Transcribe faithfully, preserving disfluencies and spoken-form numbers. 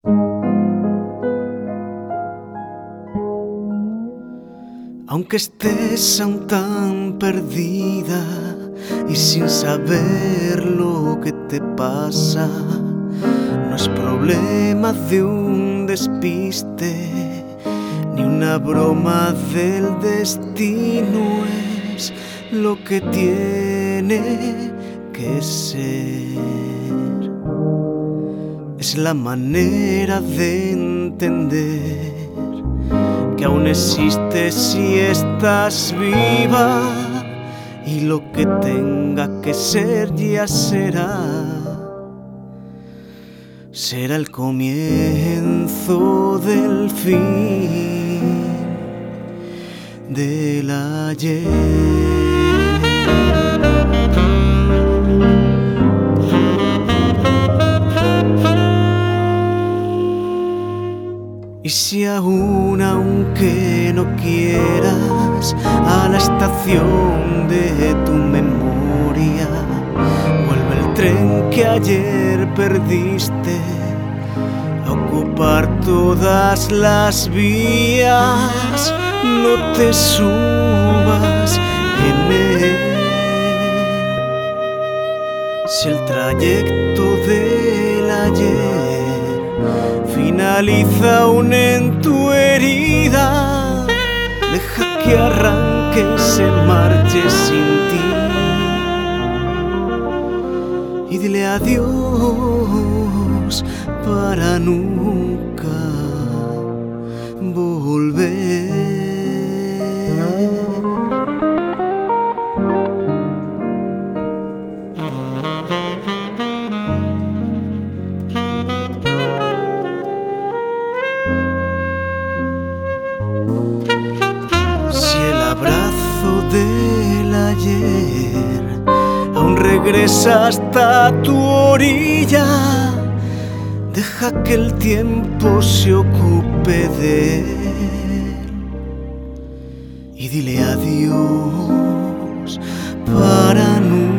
Aunque estés aún tan perdida y sin saber lo que te pasa, no es problema de un despiste ni una broma del destino, es lo que tiene que ser. Es la manera de entender que aún existes si estás viva, y lo que tenga que ser ya será. Será el comienzo del fin del ayer. Y si aún, aunque no quieras, a la estación de tu memoria vuelve el tren que ayer perdiste a ocupar todas las vías, no te subas en él. Si el trayecto del ayer finaliza aún en tu herida, deja que arranque y se marche sin ti, y dile adiós para nunca volver. Si el abrazo del ayer aún regresa hasta tu orilla, deja que el tiempo se ocupe de él, y dile adiós para nunca.